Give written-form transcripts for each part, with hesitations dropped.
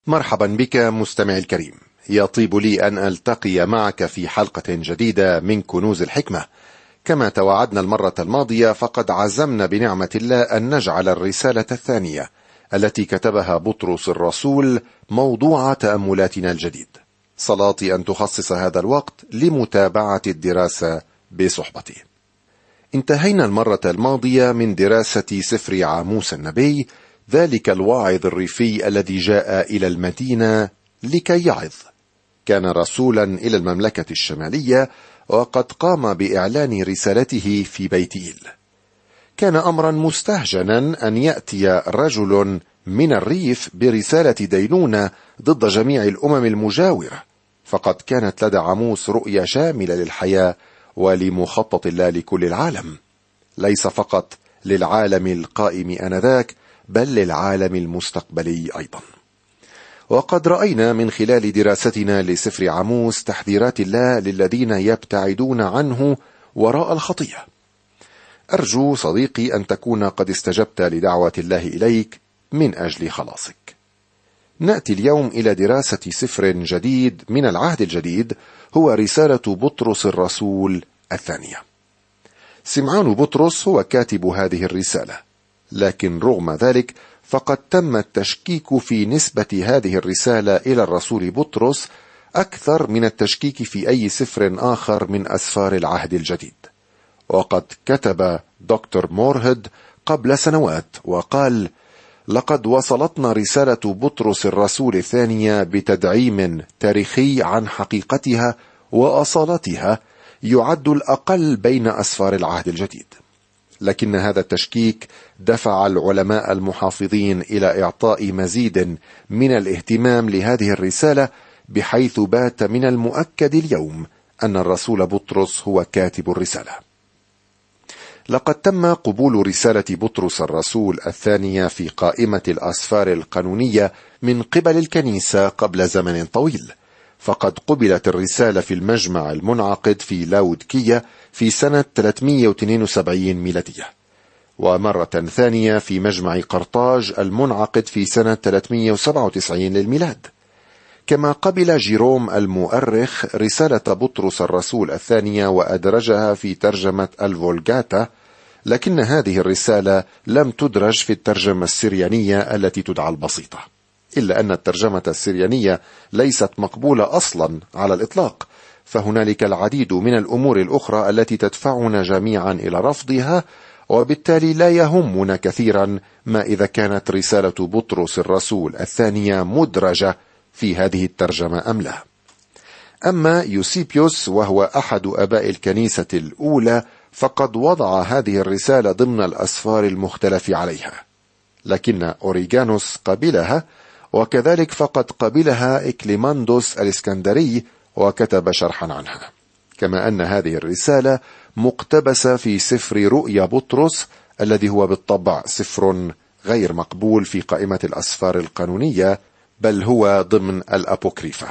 مرحبا بك مستمعي الكريم. يطيب لي أن ألتقي معك في حلقة جديدة من كنوز الحكمة. كما توعدنا المرة الماضية، فقد عزمنا بنعمة الله أن نجعل الرسالة الثانية التي كتبها بطرس الرسول موضوع تأملاتنا الجديد. صلاتي أن تخصص هذا الوقت لمتابعة الدراسة بصحبتي. انتهينا المرة الماضية من دراسة سفر عاموس النبي، ذلك الواعظ الريفي الذي جاء إلى المدينة لكي يعظ. كان رسولا إلى المملكة الشمالية، وقد قام بإعلان رسالته في بيت إيل. كان أمرا مستهجنا أن يأتي رجل من الريف برسالة دينونة ضد جميع الأمم المجاورة، فقد كانت لدى عاموس رؤية شاملة للحياة ولمخطط الله لكل العالم، ليس فقط للعالم القائم آنذاك بل للعالم المستقبلي أيضا. وقد رأينا من خلال دراستنا لسفر عاموس تحذيرات الله للذين يبتعدون عنه وراء الخطية. أرجو صديقي أن تكون قد استجبت لدعوة الله إليك من أجل خلاصك. نأتي اليوم إلى دراسة سفر جديد من العهد الجديد، هو رسالة بطرس الرسول الثانية. سمعان بطرس هو كاتب هذه الرسالة، لكن رغم ذلك فقد تم التشكيك في نسبة هذه الرسالة إلى الرسول بطرس أكثر من التشكيك في أي سفر آخر من أسفار العهد الجديد. وقد كتب دكتور مورهيد قبل سنوات وقال: لقد وصلتنا رسالة بطرس الرسول الثانية بتدعيم تاريخي عن حقيقتها وأصالتها يعد الأقل بين أسفار العهد الجديد. لكن هذا التشكيك دفع العلماء المحافظين إلى إعطاء مزيد من الاهتمام لهذه الرسالة، بحيث بات من المؤكد اليوم أن الرسول بطرس هو كاتب الرسالة. لقد تم قبول رسالة بطرس الرسول الثانية في قائمة الأسفار القانونية من قبل الكنيسة قبل زمن طويل، فقد قبلت الرسالة في المجمع المنعقد في لاودكية في سنة 372 ميلادية، ومرة ثانية في مجمع قرطاج المنعقد في سنة 397 للميلاد. كما قبل جيروم المؤرخ رسالة بطرس الرسول الثانية وأدرجها في ترجمة الفولغاتا، لكن هذه الرسالة لم تدرج في الترجمة السريانية التي تدعى البسيطة، إلا أن الترجمة السريانية ليست مقبولة أصلا على الإطلاق، فهنالك العديد من الأمور الأخرى التي تدفعنا جميعا إلى رفضها، وبالتالي لا يهمنا كثيرا ما إذا كانت رسالة بطرس الرسول الثانية مدرجة في هذه الترجمة أم لا. أما يوسيبيوس وهو أحد أباء الكنيسة الأولى فقد وضع هذه الرسالة ضمن الأسفار المختلف عليها، لكن أوريغانوس قبلها، وكذلك فقد قبلها إكليماندوس الإسكندري وكتب شرحا عنها. كما أن هذه الرسالة مقتبسة في سفر رؤيا بطرس الذي هو بالطبع سفر غير مقبول في قائمة الأسفار القانونية، بل هو ضمن الأبوكريفة.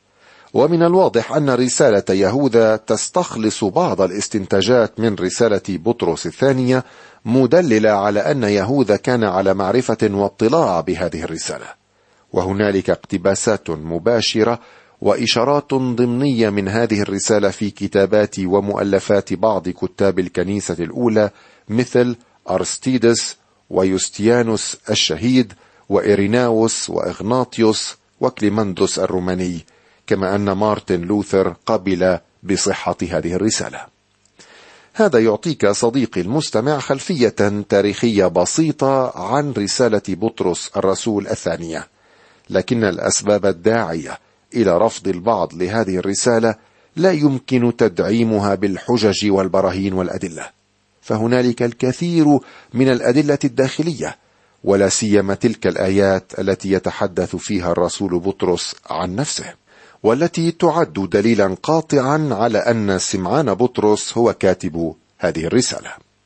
ومن الواضح أن رسالة يهوذا تستخلص بعض الاستنتاجات من رسالة بطرس الثانية، مدللة على أن يهوذا كان على معرفة واطلاع بهذه الرسالة، وهنالك اقتباسات مباشرة وإشارات ضمنية من هذه الرسالة في كتابات ومؤلفات بعض كتاب الكنيسة الأولى مثل أرستيدس ويوستيانوس الشهيد وإيريناوس وإغناطيوس وكليمندوس الروماني، كما أن مارتن لوثر قبل بصحة هذه الرسالة. هذا يعطيك صديقي المستمع خلفية تاريخية بسيطة عن رسالة بطرس الرسول الثانية، لكن الأسباب الداعية إلى رفض البعض لهذه الرسالة لا يمكن تدعيمها بالحجج والبراهين والأدلة، فهنالك الكثير من الأدلة الداخلية، ولا سيما تلك الآيات التي يتحدث فيها الرسول بطرس عن نفسه، والتي تعد دليلا قاطعا على أن سمعان بطرس هو كاتب هذه الرسالة.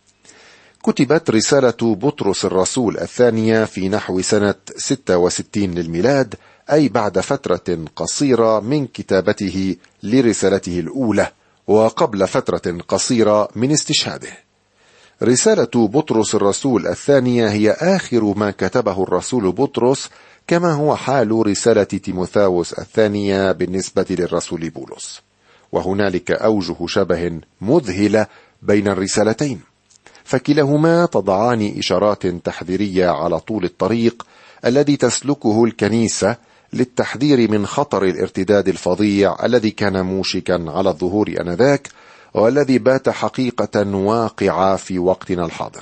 كتبت رسالة بطرس الرسول الثانية في نحو سنة 66 للميلاد، أي بعد فترة قصيرة من كتابته لرسالته الأولى، وقبل فترة قصيرة من استشهاده. رسالة بطرس الرسول الثانية هي آخر ما كتبه الرسول بطرس كما هو حال رسالة تيموثاوس الثانية بالنسبة للرسول بولس. وهنالك أوجه شبه مذهلة بين الرسالتين، فكلهما تضعان إشارات تحذيرية على طول الطريق الذي تسلكه الكنيسة للتحذير من خطر الارتداد الفظيع الذي كان موشكا على الظهور آنذاك، والذي بات حقيقة واقعة في وقتنا الحاضر.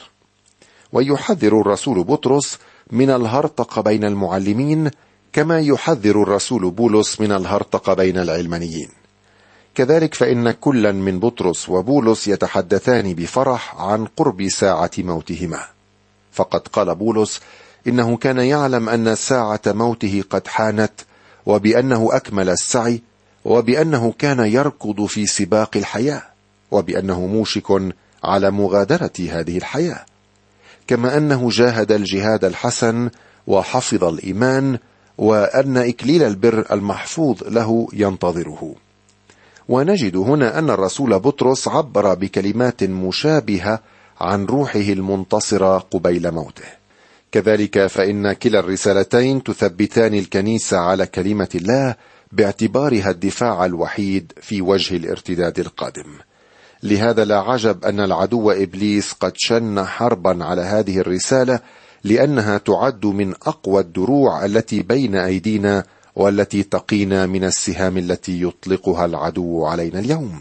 ويحذر الرسول بطرس من الهرطقة بين المعلمين، كما يحذر الرسول بولس من الهرطقة بين العلمانيين. كذلك فإن كلا من بطرس وبولس يتحدثان بفرح عن قرب ساعة موتهما، فقد قال بولس إنه كان يعلم أن ساعة موته قد حانت، وبأنه أكمل السعي، وبأنه كان يركض في سباق الحياة، وبأنه موشك على مغادرة هذه الحياة، كما أنه جاهد الجهاد الحسن وحفظ الإيمان، وأن إكليل البر المحفوظ له ينتظره. ونجد هنا أن الرسول بطرس عبر بكلمات مشابهة عن روحه المنتصرة قبيل موته. كذلك فإن كلا الرسالتين تثبتان الكنيسة على كلمة الله باعتبارها الدفاع الوحيد في وجه الارتداد القادم. لهذا لا عجب أن العدو إبليس قد شن حربا على هذه الرسالة، لأنها تعد من أقوى الدروع التي بين أيدينا، والتي تقينا من السهام التي يطلقها العدو علينا اليوم.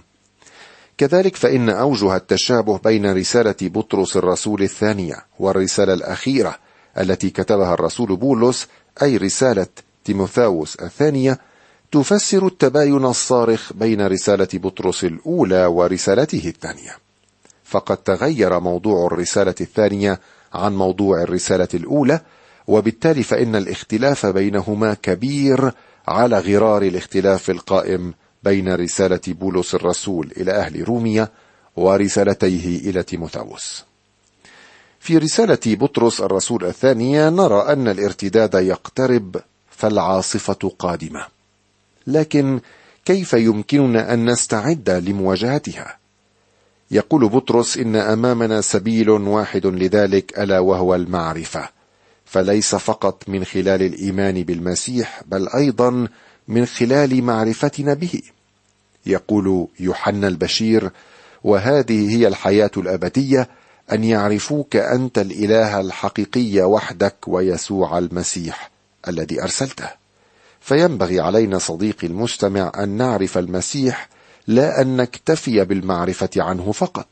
كذلك فإن أوجه التشابه بين رسالة بطرس الرسول الثانية والرسالة الأخيرة التي كتبها الرسول بولس، أي رسالة تيموثاوس الثانية، تفسر التباين الصارخ بين رسالة بطرس الأولى ورسالته الثانية. فقد تغير موضوع الرسالة الثانية عن موضوع الرسالة الأولى، وبالتالي فإن الاختلاف بينهما كبير على غرار الاختلاف القائم بين رسالة بولس الرسول إلى أهل روميا ورسالتيه إلى تيموثاوس. في رسالة بطرس الرسول الثانية نرى أن الارتداد يقترب، فالعاصفة قادمة. لكن كيف يمكننا أن نستعد لمواجهتها؟ يقول بطرس إن أمامنا سبيل واحد لذلك، ألا وهو المعرفة، فليس فقط من خلال الإيمان بالمسيح، بل أيضا من خلال معرفتنا به. يقول يوحنا البشير: وهذه هي الحياة الأبدية، أن يعرفوك أنت الإله الحقيقي وحدك، ويسوع المسيح الذي أرسلته. فينبغي علينا صديقي المستمع أن نعرف المسيح، لا أن نكتفي بالمعرفة عنه فقط.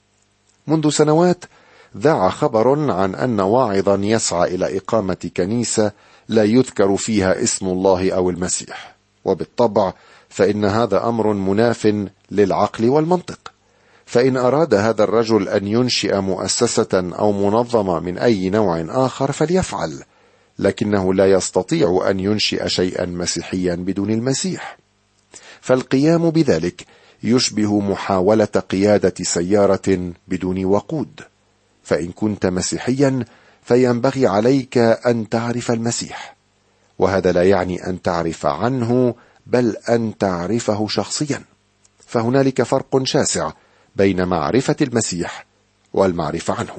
منذ سنوات ذاع خبر عن أن واعظا يسعى إلى إقامة كنيسة لا يذكر فيها اسم الله أو المسيح، وبالطبع فإن هذا أمر مناف للعقل والمنطق. فإن أراد هذا الرجل أن ينشئ مؤسسة أو منظمة من أي نوع آخر فليفعل، لكنه لا يستطيع أن ينشئ شيئا مسيحيا بدون المسيح. فالقيام بذلك يشبه محاولة قيادة سيارة بدون وقود. فإن كنت مسيحيا فينبغي عليك أن تعرف المسيح، وهذا لا يعني أن تعرف عنه، بل أن تعرفه شخصيا. فهنالك فرق شاسع بين معرفة المسيح والمعرفة عنه.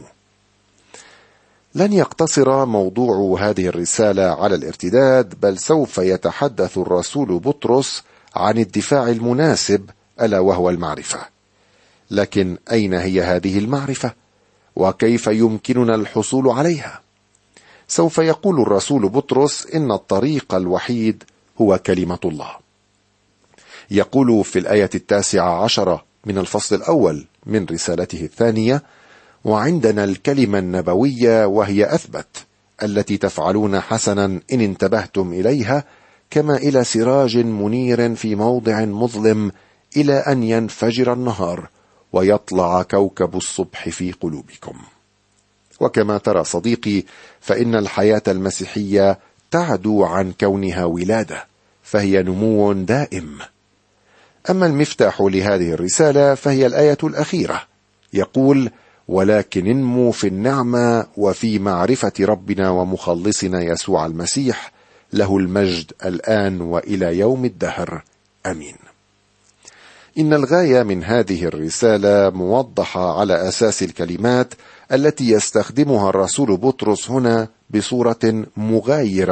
لن يقتصر موضوع هذه الرسالة على الارتداد، بل سوف يتحدث الرسول بطرس عن الدفاع المناسب، ألا وهو المعرفة. لكن أين هي هذه المعرفة؟ وكيف يمكننا الحصول عليها؟ سوف يقول الرسول بطرس إن الطريق الوحيد هو كلمة الله. يقول في الآية 19 من الفصل الأول من رسالته الثانية: وعندنا الكلمة النبوية، وهي أثبت، التي تفعلون حسنا إن انتبهتم إليها، كما إلى سراج منير في موضع مظلم، إلى أن ينفجر النهار ويطلع كوكب الصبح في قلوبكم. وكما ترى صديقي، فإن الحياة المسيحية تعدو عن كونها ولادة، فهي نمو دائم. أما المفتاح لهذه الرسالة فهي الآية الأخيرة، يقول: ولكن انموا في النعمة وفي معرفة ربنا ومخلصنا يسوع المسيح، له المجد الآن وإلى يوم الدهر، آمين. إن الغاية من هذه الرسالة موضحة على أساس الكلمات التي يستخدمها الرسول بطرس هنا بصورة مغايرة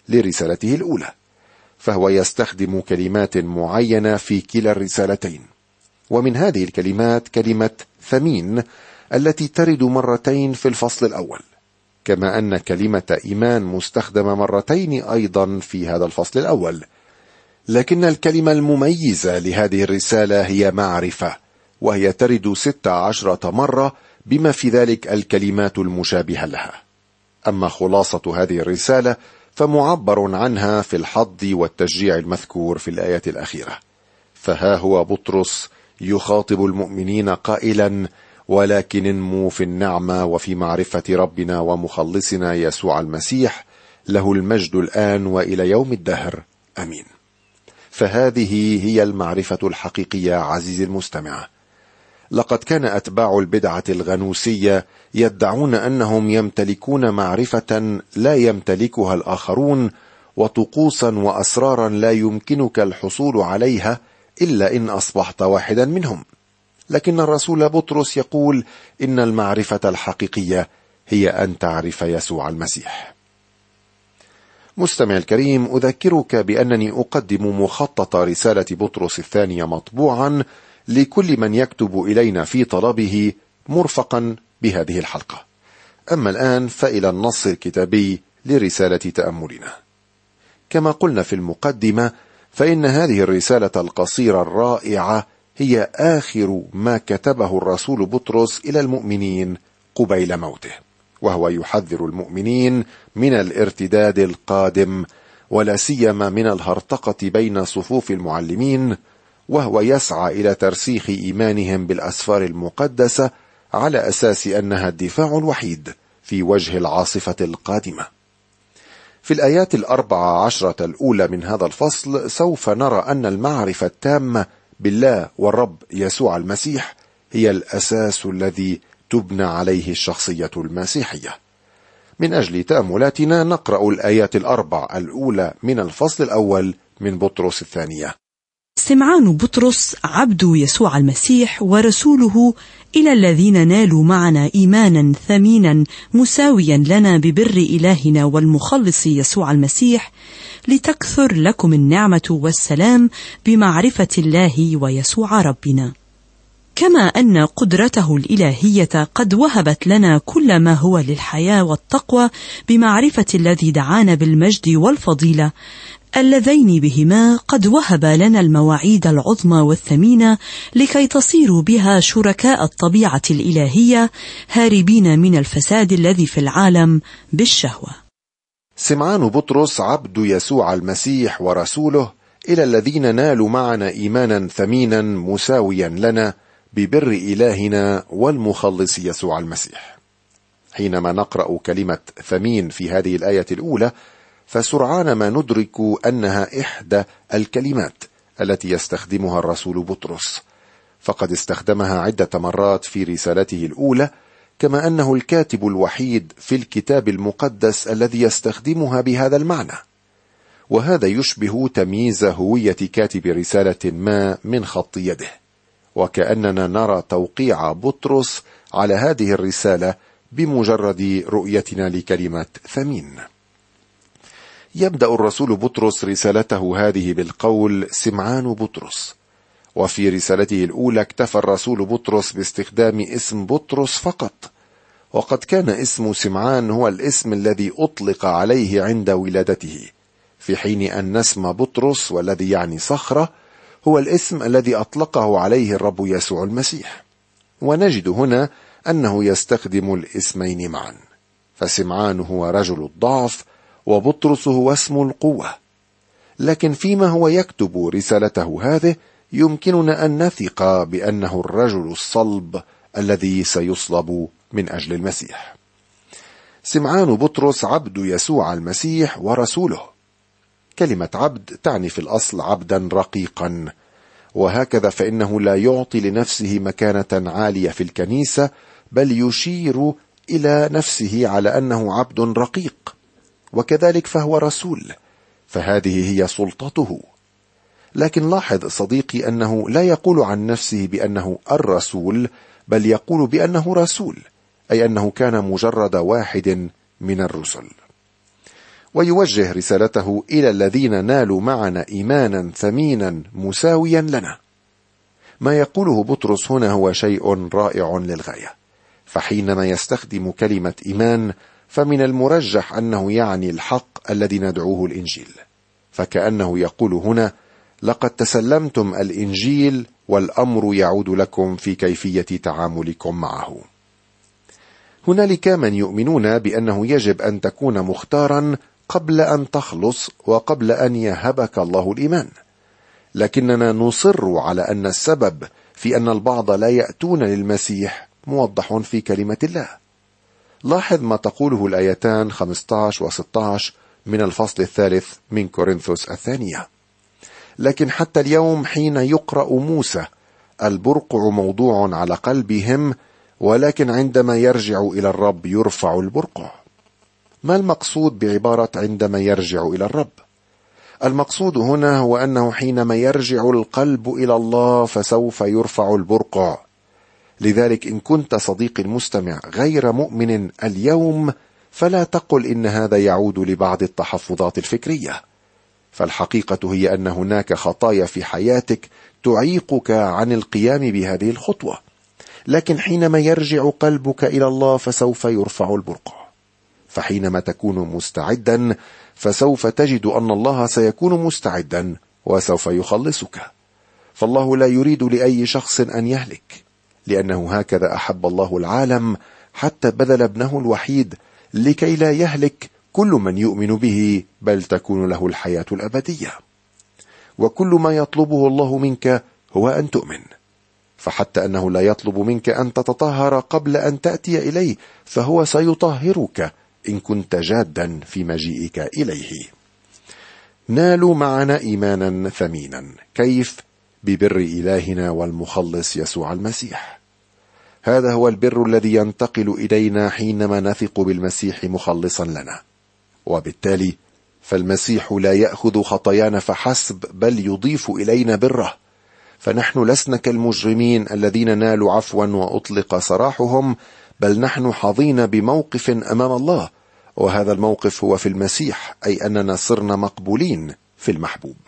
لرسالته الأولى، فهو يستخدم كلمات معينة في كلا الرسالتين. ومن هذه الكلمات كلمة ثمين التي ترد مرتين في الفصل الأول، كما أن كلمة إيمان مستخدمة مرتين أيضا في هذا الفصل الأول. لكن الكلمة المميزة لهذه الرسالة هي معرفة، وهي ترد 16 مرة، بما في ذلك الكلمات المشابهة لها. أما خلاصة هذه الرسالة فمعبر عنها في الحض والتشجيع المذكور في الآية الأخيرة. فها هو بطرس يخاطب المؤمنين قائلا: ولكن انموا في النعمة وفي معرفة ربنا ومخلصنا يسوع المسيح، له المجد الآن وإلى يوم الدهر، أمين. فهذه هي المعرفة الحقيقية عزيزي المستمع. لقد كان أتباع البدعة الغنوسية يدعون أنهم يمتلكون معرفة لا يمتلكها الآخرون، وطقوسا وأسرارا لا يمكنك الحصول عليها إلا إن أصبحت واحدا منهم. لكن الرسول بطرس يقول إن المعرفة الحقيقية هي أن تعرف يسوع المسيح. مستمع الكريم، أذكرك بأنني أقدم مخطط رسالة بطرس الثانية مطبوعا لكل من يكتب إلينا في طلبه، مرفقا بهذه الحلقة. أما الآن فإلى النص الكتابي لرسالة تأملنا. كما قلنا في المقدمة، فإن هذه الرسالة القصيرة الرائعة هي آخر ما كتبه الرسول بطرس إلى المؤمنين قبيل موته، وهو يحذر المؤمنين من الارتداد القادم، ولا سيما من الهرطقة بين صفوف المعلمين، وهو يسعى إلى ترسيخ إيمانهم بالأسفار المقدسة على أساس أنها الدفاع الوحيد في وجه العاصفة القادمة. في الآيات 14 الأولى من هذا الفصل سوف نرى أن المعرفة التامة بالله والرب يسوع المسيح هي الأساس الذي تبنى عليه الشخصية المسيحية. من أجل تأملاتنا نقرأ الآيات 4 الأولى من الفصل الأول من بطرس الثانية. سمعان بطرس عبد يسوع المسيح ورسوله، إلى الذين نالوا معنا إيمانا ثمينا مساويا لنا ببر إلهنا والمخلص يسوع المسيح، لتكثر لكم النعمة والسلام بمعرفة الله ويسوع ربنا. كما أن قدرته الإلهية قد وهبت لنا كل ما هو للحياة والتقوى بمعرفة الذي دعانا بالمجد والفضيلة، اللذين بهما قد وهب لنا المواعيد العظمى والثمينة، لكي تصيروا بها شركاء الطبيعة الإلهية، هاربين من الفساد الذي في العالم بالشهوة. سمعان بطرس عبد يسوع المسيح ورسوله، إلى الذين نالوا معنا إيمانا ثمينا مساويا لنا ببر إلهنا والمخلص يسوع المسيح. حينما نقرأ كلمة ثمين في هذه الآية الأولى، فسرعان ما ندرك أنها إحدى الكلمات التي يستخدمها الرسول بطرس، فقد استخدمها عدة مرات في رسالته الأولى، كما أنه الكاتب الوحيد في الكتاب المقدس الذي يستخدمها بهذا المعنى. وهذا يشبه تمييز هوية كاتب رسالة ما من خط يده، وكأننا نرى توقيع بطرس على هذه الرسالة بمجرد رؤيتنا لكلمة ثمين. يبدأ الرسول بطرس رسالته هذه بالقول سمعان بطرس، وفي رسالته الأولى اكتفى الرسول بطرس باستخدام اسم بطرس فقط، وقد كان اسم سمعان هو الاسم الذي أطلق عليه عند ولادته، في حين أن اسم بطرس والذي يعني صخرة هو الاسم الذي أطلقه عليه الرب يسوع المسيح. ونجد هنا أنه يستخدم الاسمين معا، فسمعان هو رجل الضعف، وبطرس هو اسم القوة. لكن فيما هو يكتب رسالته هذه يمكننا أن نثق بأنه الرجل الصلب الذي سيصلب من أجل المسيح. سمعان بطرس عبد يسوع المسيح ورسوله. كلمة عبد تعني في الأصل عبدا رقيقا، وهكذا فإنه لا يعطي لنفسه مكانة عالية في الكنيسة، بل يشير إلى نفسه على أنه عبد رقيق. وكذلك فهو رسول، فهذه هي سلطته. لكن لاحظ صديقي أنه لا يقول عن نفسه بأنه الرسول، بل يقول بأنه رسول، أي أنه كان مجرد واحد من الرسل. ويوجه رسالته إلى الذين نالوا معنا إيمانا ثمينا مساويا لنا. ما يقوله بطرس هنا هو شيء رائع للغاية، فحينما يستخدم كلمة إيمان فمن المرجح أنه يعني الحق الذي ندعوه الإنجيل، فكأنه يقول هنا: لقد تسلمتم الإنجيل والأمر يعود لكم في كيفية تعاملكم معه. هنالك من يؤمنون بأنه يجب أن تكون مختارا قبل أن تخلص وقبل أن يهبك الله الإيمان، لكننا نصر على أن السبب في أن البعض لا يأتون للمسيح موضح في كلمة الله. لاحظ ما تقوله الآيتان 15 و16 من الفصل 3 من كورنثوس الثانية: لكن حتى اليوم حين يقرأ موسى البرقع موضوع على قلبهم، ولكن عندما يرجع إلى الرب يرفع البرقع. ما المقصود بعبارة عندما يرجع إلى الرب؟ المقصود هنا هو أنه حينما يرجع القلب إلى الله فسوف يرفع البرقع. لذلك إن كنت صديقي المستمع غير مؤمن اليوم فلا تقل إن هذا يعود لبعض التحفظات الفكرية، فالحقيقة هي أن هناك خطايا في حياتك تعيقك عن القيام بهذه الخطوة، لكن حينما يرجع قلبك إلى الله فسوف يرفع البرقع. فحينما تكون مستعدا فسوف تجد أن الله سيكون مستعدا وسوف يخلصك. فالله لا يريد لأي شخص أن يهلك، لأنه هكذا أحب الله العالم حتى بذل ابنه الوحيد لكي لا يهلك كل من يؤمن به، بل تكون له الحياة الأبدية. وكل ما يطلبه الله منك هو أن تؤمن، فحتى أنه لا يطلب منك أن تتطهر قبل أن تأتي إليه، فهو سيطهرك إن كنت جادا في مجيئك إليه. نالوا معنا إيمانا ثمينا. كيف؟ ببر إلهنا والمخلص يسوع المسيح. هذا هو البر الذي ينتقل إلينا حينما نثق بالمسيح مخلصا لنا، وبالتالي فالمسيح لا يأخذ خطايانا فحسب، بل يضيف إلينا بره. فنحن لسنا كالمجرمين الذين نالوا عفوا وأطلق سراحهم، بل نحن حظين بموقف أمام الله، وهذا الموقف هو في المسيح، أي أننا صرنا مقبولين في المحبوب.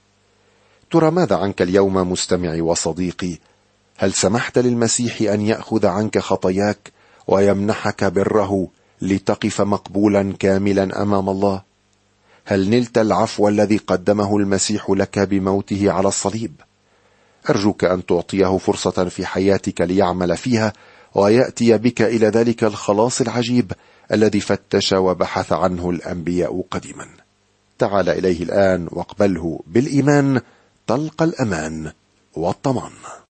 ترى ماذا عنك اليوم مستمعي وصديقي؟ هل سمحت للمسيح أن يأخذ عنك خطاياك ويمنحك بره لتقف مقبولا كاملا أمام الله؟ هل نلت العفو الذي قدمه المسيح لك بموته على الصليب؟ أرجوك أن تعطيه فرصة في حياتك ليعمل فيها ويأتي بك إلى ذلك الخلاص العجيب الذي فتش وبحث عنه الأنبياء قديما. تعال إليه الآن واقبله بالإيمان، تلقى الأمان والضمان.